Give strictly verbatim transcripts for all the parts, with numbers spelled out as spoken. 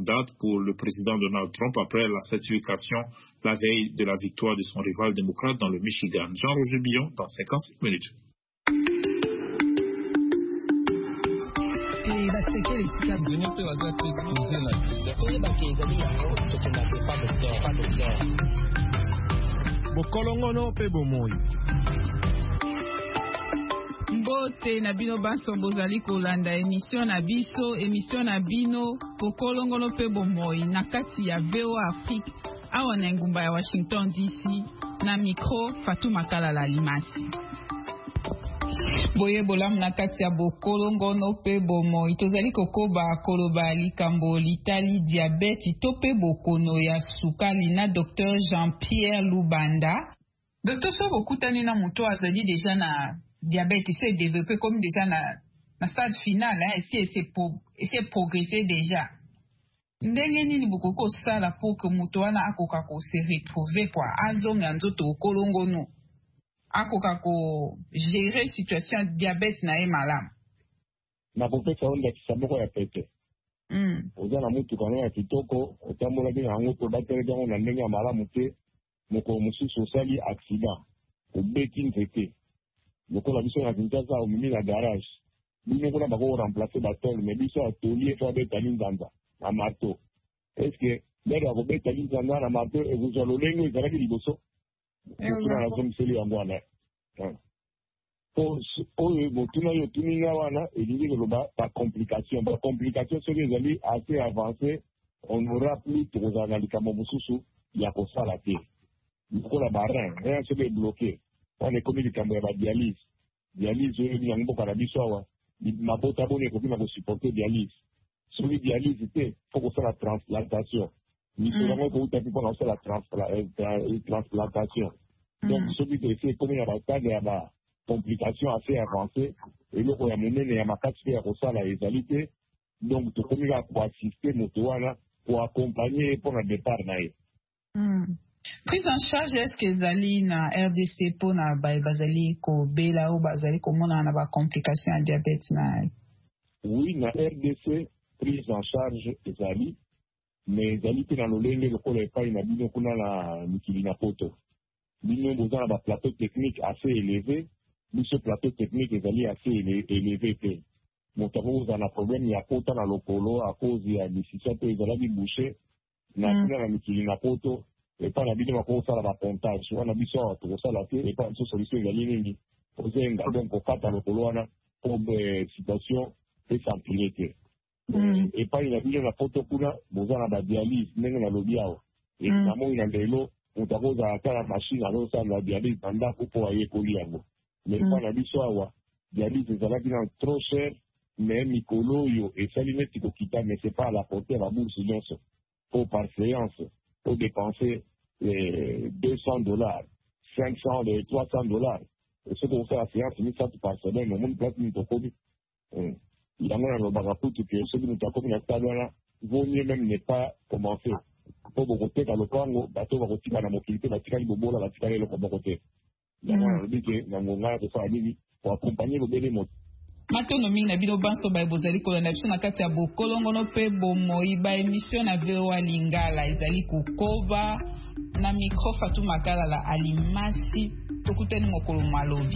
date pour le président Donald Trump après la certification la veille de la victoire de son rival démocrate dans le Michigan. Jean-Roger Billon dans cinquante-cinq minutes. Mbote na bino baso bozali kolanda émission na biso émission na bino pokolongono pe bomoi na kati ya V O A Afrique awa na ngumba ya Washington D C na micro Fatou Makala la Limasi. Boye bolam na kati ya bokolongono pe bomoi tozali kokoba koloba likambo litali diabete to pe bokono ya sukali na Docteur Jean-Pierre Lubanda. Docteur so bokutani na moto azali déjà na diabète s'est développé comme déjà na, na stade final, hein, est-ce que c'est pour, c'est progressé déjà. Ndenge nini bokoko sala pour que muto wana akoka ko se retrouver quoi, azonga nzoto kolongo no. Akoka ko gérer situation diabète na e malam. Na kopesa onda kisamoko ya pete. Mm. Oza na mutu kana ya kitoko, otambola bi yango to batele jango na ndenge ya malamu te, moko mususu osali accident. Obeki nzete. Lokola biso na Kinshasa au mimi na garage. Bino kona bako remplacer batol mais biso atelier fa beta linzanza na marteau. Est-ce que l'air à beta linzanza na marteau et vous allez lengo ezalaki liboso? Kuna na zomi seli yango wana. Po oyo botuna yo tuninga wana elingi koloba pa complication. Ba complication soki ezali assez avancé, on n'aura plus tozala likambo mosusu ya kosala te. Lokola barin, rien se est bloqué. On est comme likambo ya ba dialyse. Dialyse oyo ni yango kana biso awa. Mabota bone ko bina ko supporter dialyse. Soki dialyse te, faut ko sala transplantation. Ni ko yango ko utapi pour sala transplantation. Donc soki te fait comme ya ba tane ya ba complications assez avancées et loko ya monene ya makasi ya ko sala ezalité. Donc to komi ka ko assister moto wana pour accompagner pour le départ na ye. Mm. Prise en charge est-ce que zali na R D C pour na ba bazali ko bela ou bazali ko mona na ba complication à diabète na? Oui, na R D C prise en charge zali mais zali te na lolenge lokola epai na bino kuna na mikili na poto. Bino boza na ba plateau technique assez élevé, biso plateau technique ezali assez élevé te. Moto oza na problème ya pota na lokolo à cause ya décision te ezali bouché na kuna na mikili na poto. Et pas la vie de ma course à la pontage. On a vu ça, tout ça, la et pas une solution de la ligne. Poser un gardon pour quatre le coloana pour des situations et s'impliquer. Et pas une vie de la photo pour la, vous avez la dialyse, même la lobiao. Et finalement, il y a des lots, on t'a posé à la machine, alors ça, la dialyse, pendant pour aller coliago. Mais pas la vie soit, dialyse, c'est la vie trop cher, mais Nicolo, et ça, il est qui mais c'est pas à la portée à la bourse, pour par séance. Pour dépenser eh, deux cents dollars, cinq cents, trois cents dollars. Et ce qu'on fait à la séance, c'est ça par semaine, au monde place nous tokobi. Il y a un bagapou que ceux qui nous tokobi na tadana, vaut mieux même ne pas commencer. Pour vous côté dans le Congo, bateau va retirer la mobilité, va tirer le bobo, va tirer le côté. Il y a un dit que dans mon âge de famille, pour accompagner le bébé mot. Matono mingi na bino banso ba bozali kolanda biso na kati ya bokolongono pe bomoi ba émission na V O A Lingala ezali kokoba na micro Fatou Makala la Alimasi tokuteni mokolo malobi.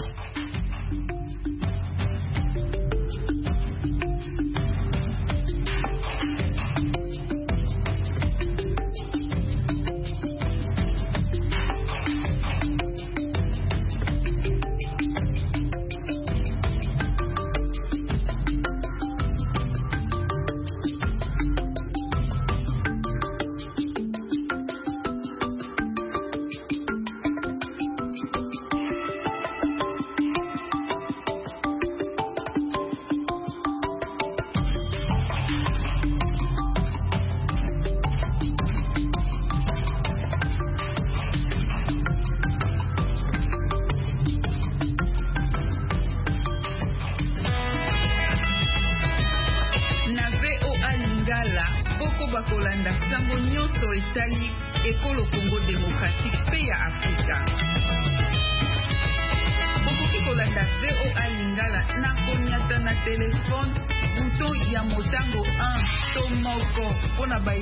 Bakolanda sango nyonso etali ekolo Congo démocratique pe ya Afrika. Bokoki kolanda V O A Lingala na konyata na telefone bouton ya motango un to moko pona ba